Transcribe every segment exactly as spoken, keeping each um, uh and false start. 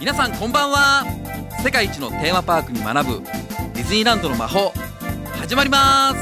皆さんこんばんは。世界一のテーマパークに学ぶディズニーランドの魔法始まります。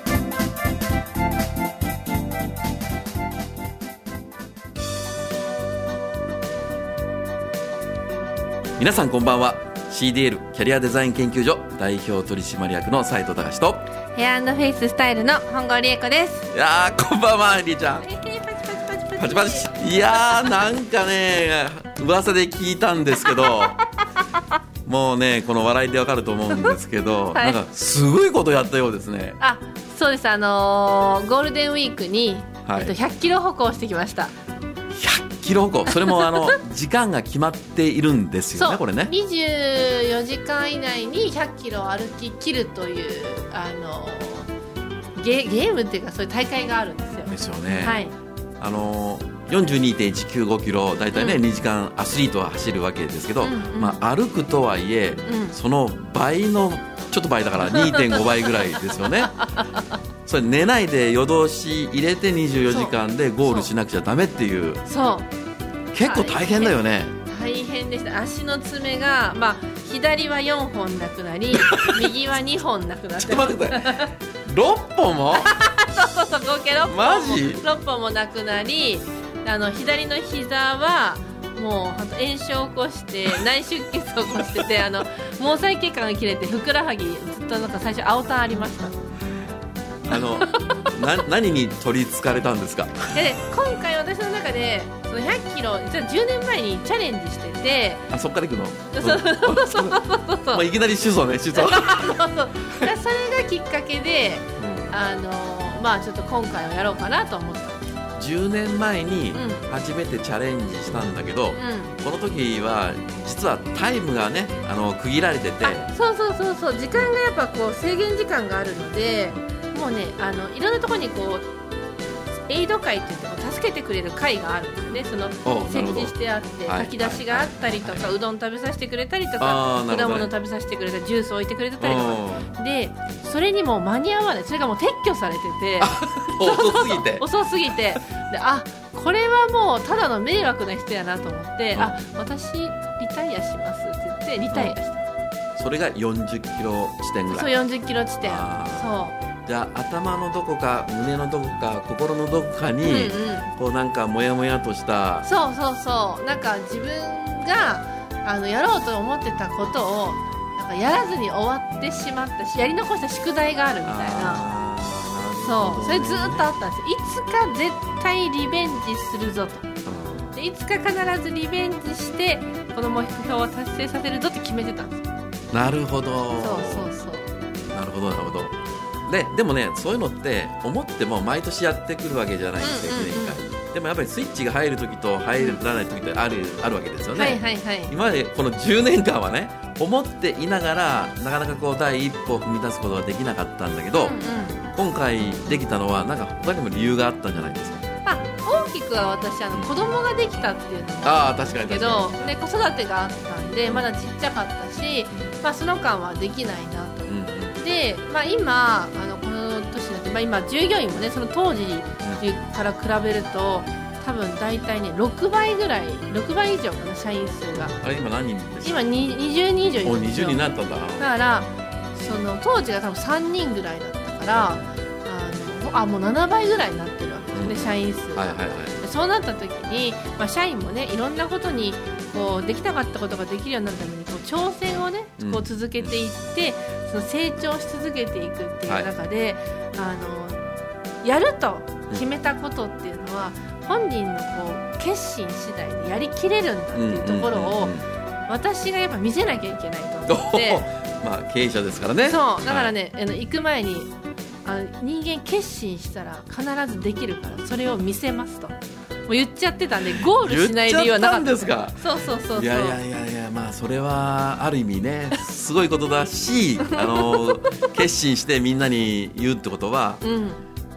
皆さんこんばんは。 シーディーエル キャリアデザイン研究所代表取締役の斉藤隆とヘア&フェイススタイルの本郷理恵子です。 いやーこんばんはりーちゃん。パチパチ。いやーなんかね噂で聞いたんですけどもうねこの笑いでわかると思うんですけど、はい、なんかすごいことやったようですね。 あ、そうです。あのー、ゴールデンウィークに、 はい、 えっと、ひゃっキロ歩行してきました。 ひゃっキロ歩行、それもあの時間が決まっているんですよね。これねにじゅうよじかん以内にひゃっキロ歩き切るというあの ゲ, ゲームっていうかそういう大会があるんですよ。 ですよね、 はい、あの よんじゅうにてんいちきゅうごキロだいたいね、うん、にじかんアスリートは走るわけですけど、うんうんまあ、歩くとはいえ、うん、その倍のちょっと倍だから にてんご 倍ぐらいですよねそれ寝ないで夜通し入れてにじゅうよじかんでゴールしなくちゃダメっていう。 そう結構大変だよね。 大変でした。足の爪が、まあ、左はよんほんなくなり右はにほんなくなってちょっと待ってくださいろっぽんもそうそうそう合計ろっぽんもマジろっぽんもなくなり、あの左の膝はもう炎症を起こして内出血を起こしててあの毛細血管が切れてふくらはぎずっとなんか最初青タンありました。 あのな何に取りつかれたんですか。 で今回私の中でそのひゃっキロ実はじゅうねんまえにチャレンジしてて、 あそっから行くのそうそうそうそうそう、 まあ、いきなり主訴ね主訴そうそうそれがきっかけで、うん、あのまあちょっと今回はやろうかなと思ったんです。 じゅうねんまえに初めてチャレンジしたんだけど、うん、この時は実はタイムがねあの区切られてて、 そうそうそうそう時間がやっぱこう制限時間があるのでもうねあのいろんなところにこうエイド会って言っても助けてくれる会があるんですね。その設置してあって炊き出しがあったりとか、はい、うどん食べさせてくれたりとか果物食べさせてくれたりジュース置いてくれたりとかでそれにも間に合わない。それがもう撤去されてて遅すぎて遅すぎてであこれはもうただの迷惑な人やなと思って、うん、あ私リタイアしますって言ってリタイアして、 うん、それがよんじゅっキロ地点ぐらい。 そうよんじゅっキロ地点。そうじゃあ頭のどこか胸のどこか心のどこかに、うんうん、こうなんかモヤモヤとしたそうそうそうなんか自分があのやろうと思ってたことをなんかやらずに終わってしまったしやり残した宿題があるみたいな。そうそれずっとあったんですよ。いつか絶対リベンジするぞとでいつか必ずリベンジしてこの目標を達成させるぞって決めてたんですよ。 なるほど。 そうそうそうなるほどなるほど。で, でもねそういうのって思っても毎年やってくるわけじゃないんですよ、うんうんうん、いちねんかんでもやっぱりスイッチが入るときと入らないときってある、あるわけですよね、 はいはいはい、 今までこのじゅうねんかんはね思っていながらなかなかこう第一歩を踏み出すことができなかったんだけど、うんうん、今回できたのはなんか他にも理由があったんじゃないですか。 まあ、大きくは私あの子供ができたっていうのがあるんですけどで子育てがあったんでまだちっちゃかったし、まあ、その間はできないなと、うんうん、で、まあ、今あのこの年になって、まあ、今従業員もねその当時から比べると多分大体ねろくばいぐらいろくばい以上かな社員数が。 あれ今何人ですか。 今にじゅうにん以上いるんですよ。 おにじゅうにんになったんだ。 だからその当時が多分さんにんぐらいだったからあのあもうななばいぐらいになってるわけですね、うん、社員数が、はいはいはい、そうなった時に、まあ、社員もねいろんなことにこうできなかったことができるようになるためにこう挑戦をねこう続けていって、うん、その成長し続けていくっていう中で、はい、あのやると決めたことっていうのは、うん、本人のこう決心次第でやりきれるんだっていうところを、うんうんうんうん、私がやっぱ見せなきゃいけないと思ってまあ経営者ですからね。 そうだからね、はい、あの行く前にあ人間決心したら必ずできるからそれを見せますともう言っちゃってたんでゴールしない理由はなかった。 言っちゃったんですか。 そうそうそうそう。 いやいやいやいやまあそれはある意味ねすごいことだしあの決心してみんなに言うってことは、うん、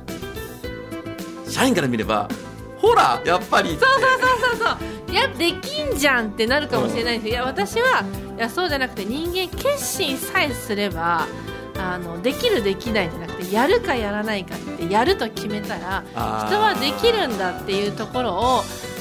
社員から見ればほらやっぱりそうそうそうそうそういやできんじゃんってなるかもしれないんですけど、いや私はいやそうじゃなくて人間決心さえすればあのできるできないじゃなくてやるかやらないかってやると決めたら人はできるんだっていうところを必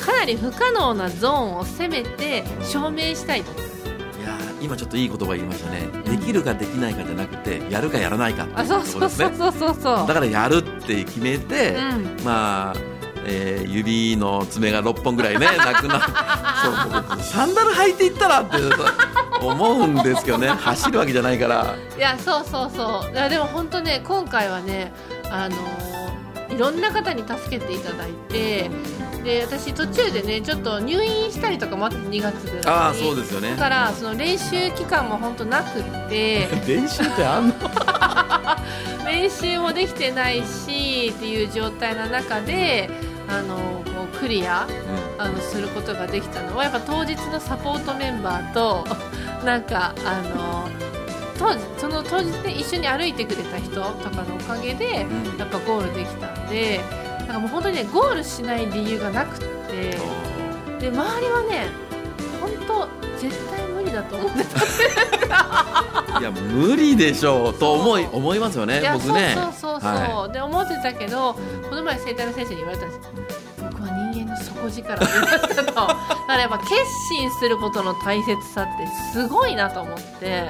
かなり不可能なゾーンを攻めて証明したいと思います。 いや今ちょっといい言葉言いましたね、うん、できるかできないかじゃなくてやるかやらないかっていうところですね。 あ、そうそうそうそう、 だからやるって決めて、うん、まあ、えー、指の爪がろっぽんぐらいねなくなるそうサンダル履いていったらって思うんですけどね走るわけじゃないから。 いやそうそうそう、いやでも本当ね今回はね、あのー、いろんな方に助けていただいて、で私途中でねちょっと入院したりとかもあってにがつぐらいに。 ああそうですよね。 だからその練習期間も本当なくって練習ってあんの練習もできてないしっていう状態の中であのこうクリア、うん、あのすることができたのはやっぱ当日のサポートメンバーとなんかあの当時その当日で一緒に歩いてくれた人とかのおかげで、うん、やっぱゴールできたんで、なんかもう本当にねゴールしない理由がなくって、で周りはね本当絶対無理だと思ってたいや無理でしょうと思い思いますよね。僕ねそうそうそうそう、はい、で思ってたけどこの前整体の先生に言われたんですよ。僕は人間の底力を見ましたとだからやっぱ決心することの大切さってすごいなと思って、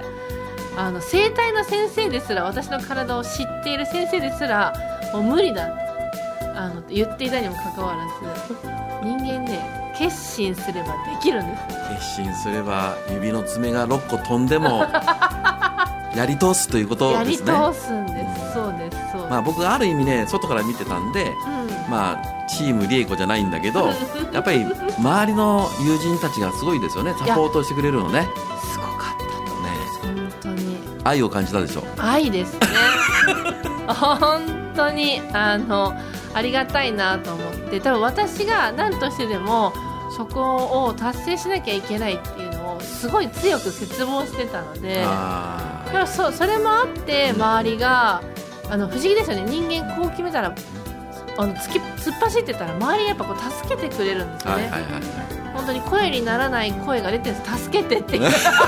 あの整体の先生ですら私の体を知っている先生ですらもう無理だあの言っていたにもかかわらず人間ね決心すればできるんです。 決心すれば指の爪がろっこ飛んでもやり通すということですね。 やり通すんです。そうですそうです、 まあ、僕ある意味ね外から見てたんで、うん、まあチームリエコじゃないんだけどやっぱり周りの友人たちがすごいですよね。サポートしてくれるのね。 すごかったとね。本当に愛を感じたでしょ。 愛ですね本当にあのありがたいなと思って、多分私が何としてでもそこを達成しなきゃいけないっていうのをすごい強く切望してたので、でも そ, それもあって周りがあの不思議ですよね。人間こう決めたらあの 突, き突っ走ってたら周りがやっぱこう助けてくれるんですよね、はいはいはい、本当に声にならない声が出てるんです。助けてって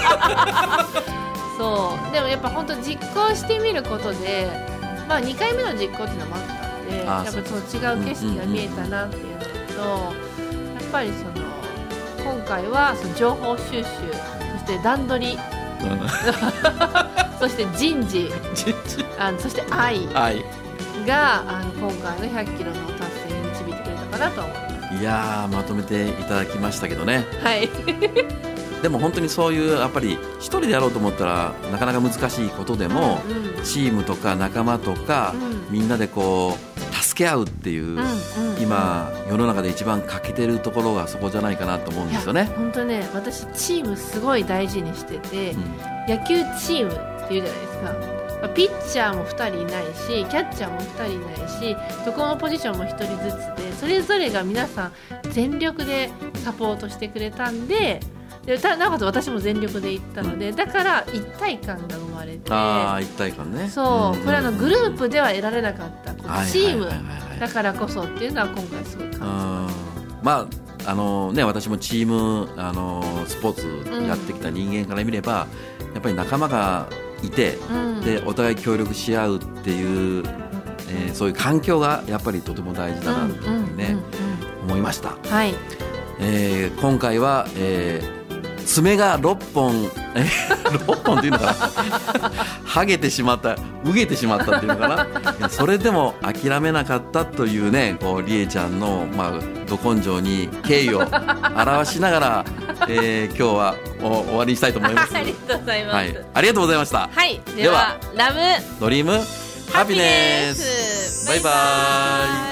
そうでもやっぱ本当実行してみることで、まあ、にかいめの実行っていうのもあったんでやっぱその違う景色が見えたなっていうのと、やっぱりその今回はその情報収集、そして段取りそして人事あのそして愛があの今回のひゃっキロの達成に導いてくれたかなと思います。 いやーまとめていただきましたけどね。 はいでも本当にそういうやっぱり一人でやろうと思ったらなかなか難しいことでも、うんうん、チームとか仲間とか、うん、みんなでこう助け合うっていう、うんうんうん、今世の中で一番欠けてるところがそこじゃないかなと思うんですよね。 本当ね私チームすごい大事にしてて、うん、野球チームっていうじゃないですか。ピッチャーもふたりいないしキャッチャーもふたりいないしどこのポジションもひとりずつでそれぞれが皆さん全力でサポートしてくれたんで、でなおかつ私も全力で行ったので、うん、だから一体感が生まれて、 あ一体感ね。 そう、うん、これあのグループでは得られなかったチームだからこそっていうのは今回すごい感じました。 まああのね、私もチームあのスポーツやってきた人間から見れば、うん、やっぱり仲間がいて、うん、でお互い協力し合うっていう、えー、そういう環境がやっぱりとても大事だなというふうにね、うんうんうんうん、思いました。 はい、 えー、今回は、えー爪がろっぽんえろっぽんっていうのかなはげてしまったうげてしまったっていうのかなそれでも諦めなかったというねこうりえちゃんの、まあ、ど根性に敬意を表しながら、えー、今日はお終わりにしたいと思いますありがとうございます、 はい、ありがとうございました、 はい、ではラブドリームハピネスバイバイ。